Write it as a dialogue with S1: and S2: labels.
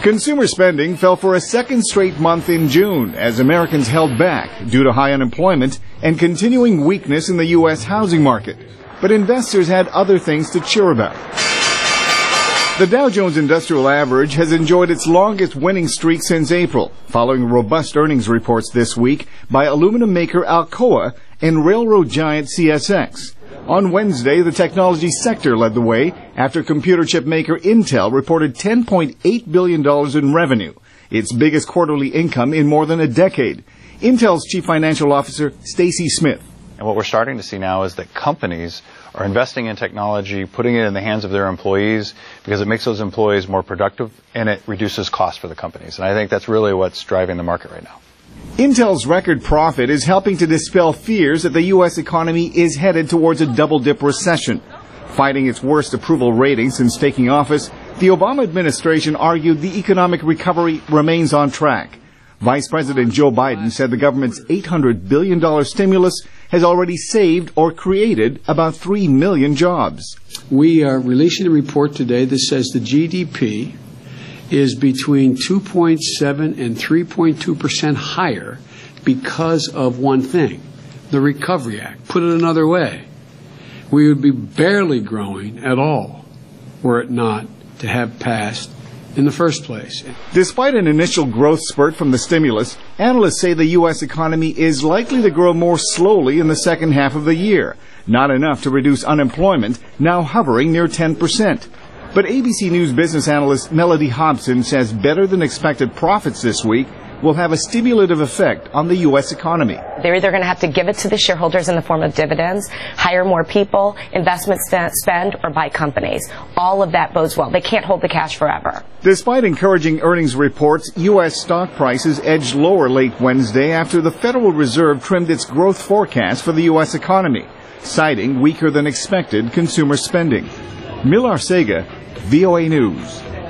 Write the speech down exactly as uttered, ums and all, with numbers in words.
S1: Consumer spending fell for a second straight month in June as Americans held back due to high unemployment and continuing weakness in the U S housing market. But investors had other things to cheer about. The Dow Jones Industrial Average has enjoyed its longest winning streak since April, following robust earnings reports this week by aluminum maker Alcoa and railroad giant C S X. On Wednesday, the technology sector led the way after computer chip maker Intel reported ten point eight billion dollars in revenue, its biggest quarterly income in more than a decade. Intel's Chief Financial Officer, Stacy Smith.
S2: And what we're starting to see now is that companies are investing in technology, putting it in the hands of their employees because it makes those employees more productive and it reduces costs for the companies. And I think that's really what's driving the market right now.
S1: Intel's record profit is helping to dispel fears that the U S economy is headed towards a double-dip recession. Fighting its worst approval rating since taking office, the Obama administration argued the economic recovery remains on track. Vice President Joe Biden said the government's eight hundred billion dollars stimulus has already saved or created about three million jobs.
S3: We are releasing a report today that says the G D P is between two point seven and three point two percent higher because of one thing, the Recovery Act. Put it another way, we would be barely growing at all were it not to have passed in the first place.
S1: Despite an initial growth spurt from the stimulus, analysts say the U S economy is likely to grow more slowly in the second half of the year, not enough to reduce unemployment, now hovering near ten percent. But A B C News business analyst Melody Hobson says better than expected profits this week will have a stimulative effect on the U S economy.
S4: They're either going to have to give it to the shareholders in the form of dividends, hire more people, investment spend, or buy companies. All of that bodes well. They can't hold the cash forever.
S1: Despite encouraging earnings reports, U S stock prices edged lower late Wednesday after the Federal Reserve trimmed its growth forecast for the U S economy, citing weaker than expected consumer spending. Mil Arcega, V O A News.